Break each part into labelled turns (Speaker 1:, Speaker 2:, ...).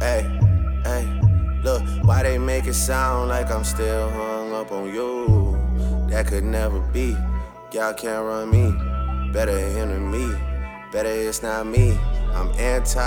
Speaker 1: Hey, hey, look, why they make it sound like I'm still hung up on you? That could never be. Y'all can't run me. Better hinder me. Better it's not me. I'm anti.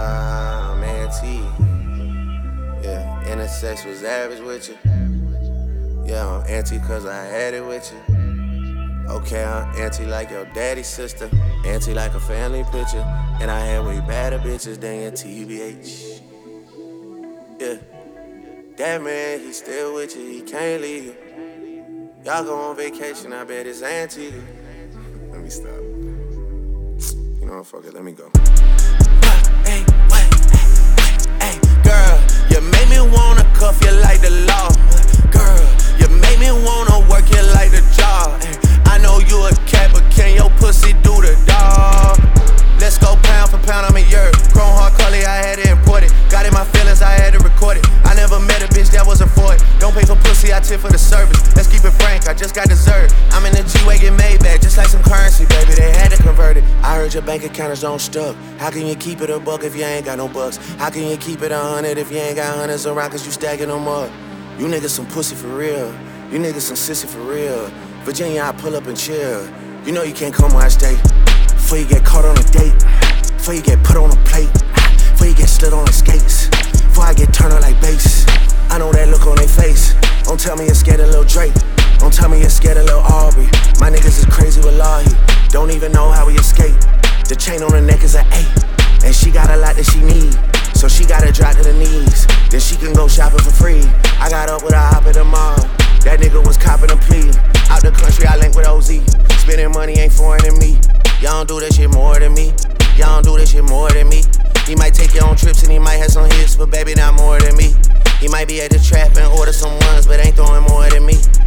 Speaker 1: Yeah, intersex was average with you. Yeah, I'm anti cause I had it with you. Okay, I'm anti like your daddy's sister. Anti like a family picture. And I had way better bitches than your TBH. Yeah, that man, he still with you, he can't leave you. Y'all go on vacation, I bet it's Antigua. Let me stop. You know what, fuck it, let me go. Hey, hey, girl, you make me wanna cuff you like the law. Girl, you make me wanna work you like the job. I know you a cat, but can your pussy do the dog? Let's go pound for pound, I'm a yurt. Chrome hard collie, I had to import it. Got in my feelings, I had to record it. I never met a bitch that wasn't for it. Don't pay for pussy, I tip for the service. Let's keep it frank, I just got dessert. I'm in the G-Wagon Maybach, just like some currency, baby, they had to convert it. I heard your bank account is on stuck. How can you keep it a buck if you ain't got no bucks? How can you keep it 100 if you ain't got hundreds around cause you stacking them up? You niggas some pussy for real. You niggas some sissy for real. Virginia, I pull up and chill. You know you can't come where I stay. Before you get caught on a date. Before you get put on a plate. Before you get slid on the skates. Before I get turned up like bass. I know that look on their face. Don't tell me you're scared of Lil Drake. Don't tell me you're scared of Lil Aubrey. My niggas is crazy with Lahi. Don't even know how we escape. The chain on her neck is an 8. And she got a lot that she need. So she gotta drop to the knees. Then she can go shopping for free. I got up with a hop at the mall. That nigga was copping a plea. Out the country, I link with OZ. Spending money ain't foreign to me. Y'all don't do that shit more than me. Y'all don't do that shit more than me. He might take your own trips and he might have some hits, but baby, not more than me. He might be at the trap and order some ones, but ain't throwing more than me.